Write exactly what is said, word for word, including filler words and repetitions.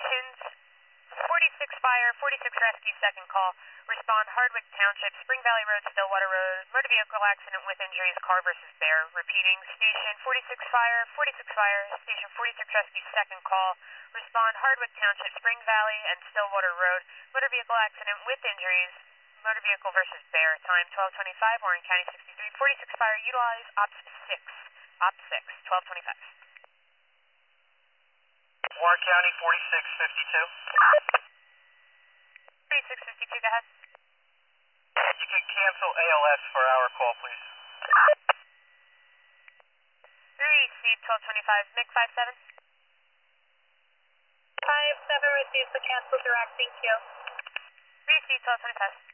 Shins, forty-six fire, forty-six rescue, second call. Respond Hardwick Township, Spring Valley Road, Stillwater Road, motor vehicle accident with injuries, car versus bear. Repeating, station forty-six fire, forty-six fire, station forty-six rescue, second call. Respond Hardwick Township, Spring Valley and Stillwater Road, motor vehicle accident with injuries, motor vehicle versus bear. Time twelve twenty-five, Warren County sixty-three, forty-six fire, utilize Ops six, Ops six, twelve twenty-five. Warren County forty-six fifty-two. forty-six fifty-two, go ahead. You can cancel A L S for our call, please. Receive twelve twenty-five, M I G five seven. five seven receives the cancel direct, thank you. Receive twelve twenty-five.